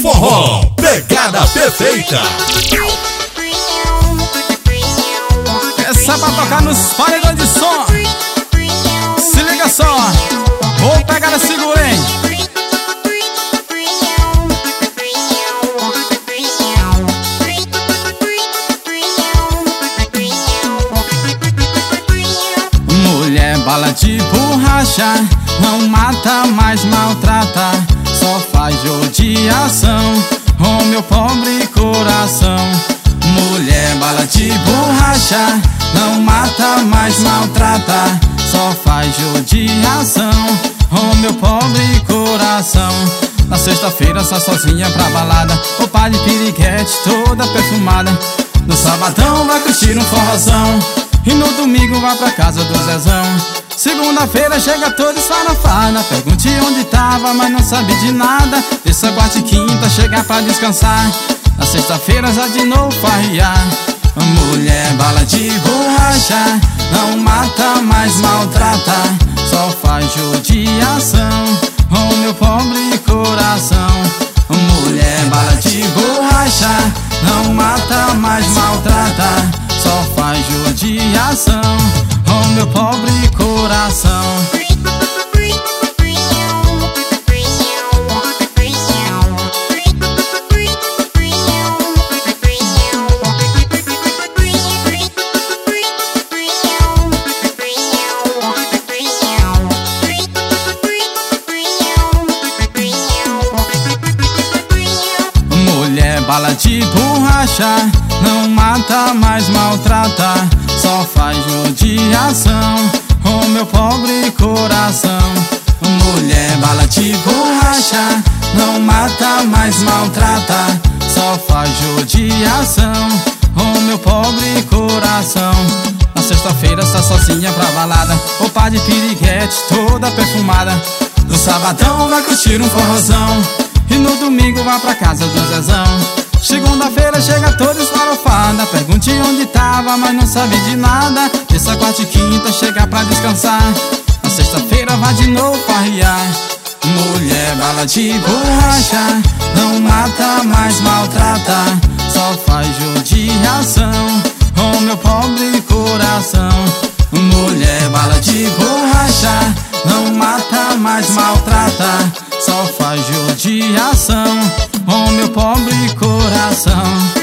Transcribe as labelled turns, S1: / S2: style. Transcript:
S1: Forró, pegada perfeita.
S2: Essa é pra tocar nos paredões de som. Se liga só, vou pegar a segura, hein? Mulher bala de borracha, não mata, mas maltrata, só faz judiação, oh meu pobre coração. Mulher bala de borracha, não mata, mas maltrata, só faz judiação, oh meu pobre coração. Na sexta-feira sai sozinha pra balada, roupa de piriguete toda perfumada. No sabadão vai curtir um forrozão, e no domingo vai pra casa do Zezão. Segunda-feira chega toda esfarafada, pergunte onde tava, mas não sabe de nada. Terça, quarta e quinta chega pra descansar, na sexta-feira já de novo farriar. Mulher bala de borracha, não mata, mas maltrata, só faz judiação, oh meu pobre coração. Mulher bala de borracha, não mata, mas maltrata, só faz judiação, oh meu pobre coração. Mulher bala de borracha, não mata, mas maltrata, só faz judiação, oh meu pobre coração. Mulher bala de borracha, não mata, mas maltrata, só faz judiação, oh meu pobre coração. Na sexta-feira está sozinha pra balada, roupa de piriguete toda perfumada. No sabadão vai curtir um forrozão, e no domingo vai pra casa do Zezão. Segunda-feira chega toda esfarofada, pergunte onde tava, mas não sabe de nada. Terça, quarta e quinta chega pra descansar, na sexta-feira vai de novo farriar. Mulher bala de borracha, não mata, mas maltrata, só faz judiação, oh meu pobre coração. Mulher bala de borracha, não mata, mas maltrata, só faz judiação, oh meu pobre coração.